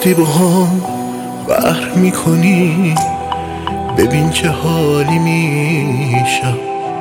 وقتی با هم قهر میکنی ببین چه حالی میشم.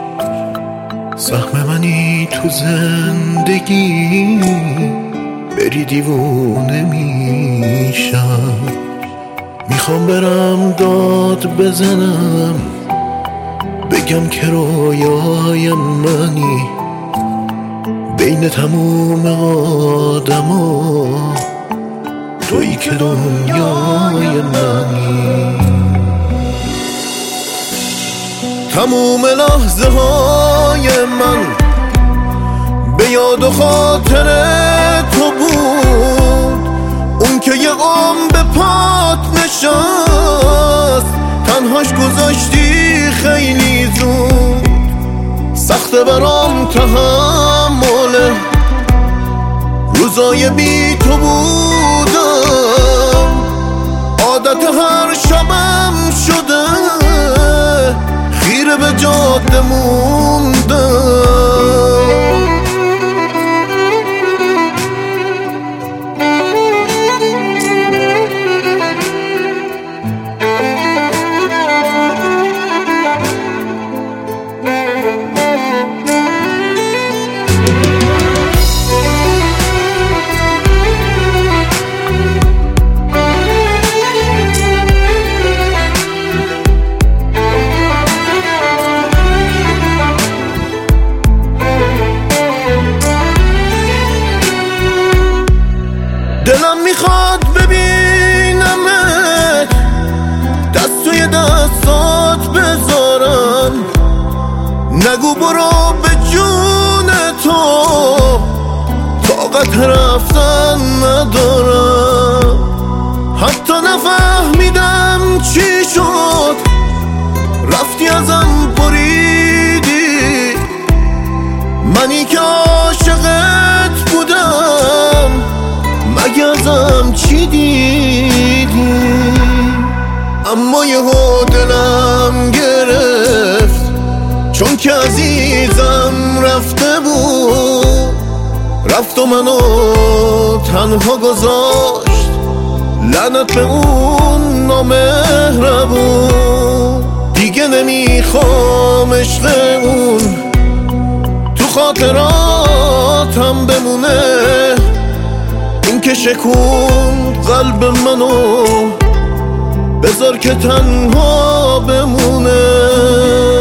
سهم منی تو زندگی، بری دیوونه میشم. میخوام برم داد بزنم، بگم که رویای منی، بین تموم آدما تویی که دنیای منی. تموم لحظه های من به یاد و خاطر تو بود، اون که یه عمر به پات نشست، تنهاش گذاشتی خیلی زود. سخته برام تحمل روزای بی تو بودم، عادت هر شبم شده خیره به جاده موندم. دلم میخواد ببینمت، دست توی دستات بذارم، نگو برو به جون تو، طاقت رفتن ندارم. حتی نفهمیدم چی شد، رفتی ازم بریدی، منی که عاشقت بودم مگه ازم چی دیدی؟ اما یهو دلم گرفت، چون که عزیزم رفته بود، رفت و منو تنها گذاشت، لعنت به اون نامهربون. دیگه نمیخوام عشق اون تو خاطراتم بمونه، این که شکوند قلب منو، بذار که تنها بمونه.